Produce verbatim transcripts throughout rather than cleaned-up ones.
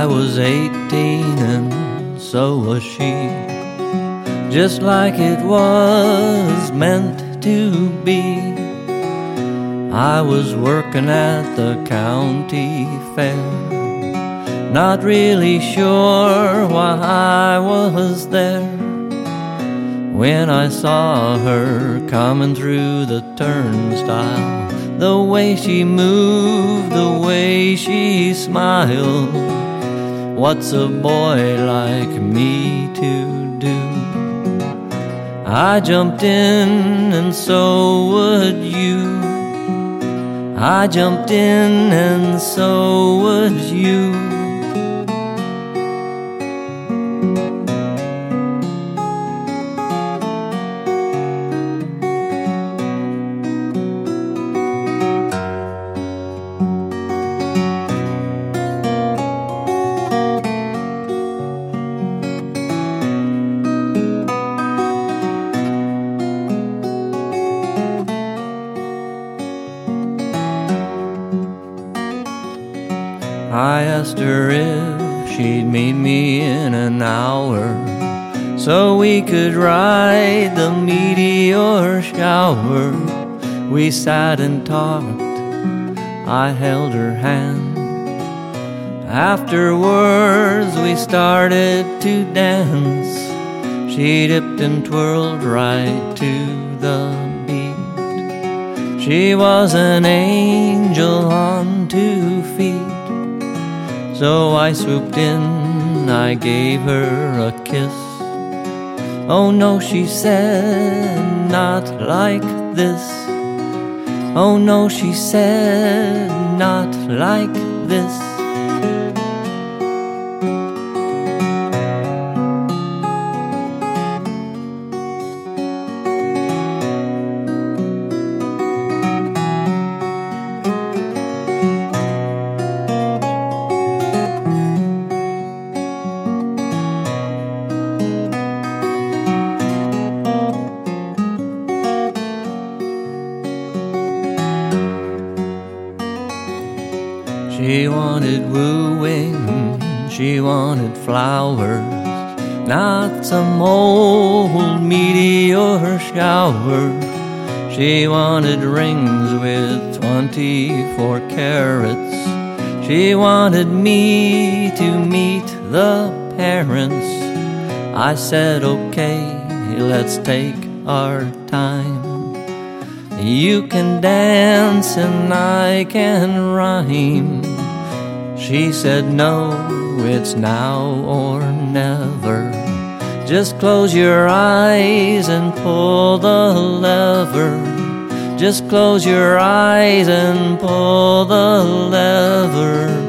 I was eighteen and so was she, just like it was meant to be. I was working at the county fair, not really sure why I was there, when I saw her coming through the turnstile. The way she moved, the way she smiled, what's a boy like me to do? I jumped in and so would you. I jumped in and so would you. I asked her if she'd meet me in an hour, so we could ride the meteor shower. We sat and talked, I held her hand. Afterwards we started to dance. She dipped and twirled right to the beat. She was an angel on two feet. So I swooped in, I gave her a kiss. Oh no, she said, not like this. Oh no, she said, not like this. She wanted wooing, she wanted flowers, not some old meteor shower. She wanted rings with twenty-four carats. She wanted me to meet the parents. I said, okay, let's take our time. You can dance and I can rhyme. She said, no, it's now or never. Just close your eyes and pull the lever. Just close your eyes and pull the lever.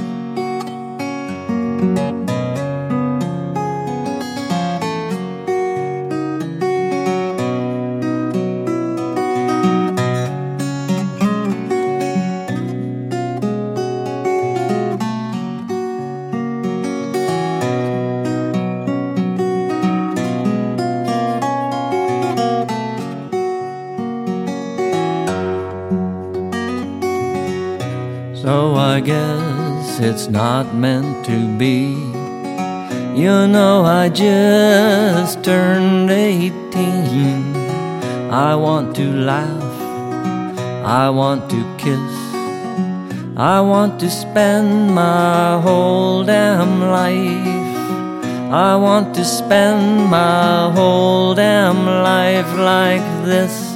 So I guess it's not meant to be. You know, I just turned eighteen. I want to laugh, I want to kiss, I want to spend my whole damn life. I want to spend my whole damn life like this.